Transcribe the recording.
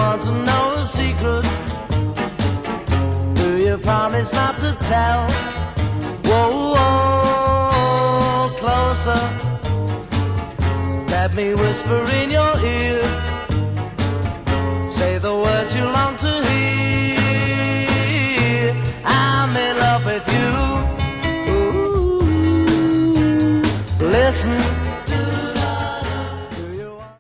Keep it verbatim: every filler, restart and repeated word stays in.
want to know a secret? Do you promise not to tell? Whoa, whoa, closer. Let me whisper in your ear. Say the words you long to hear. I'm in love with you. Ooh, listen.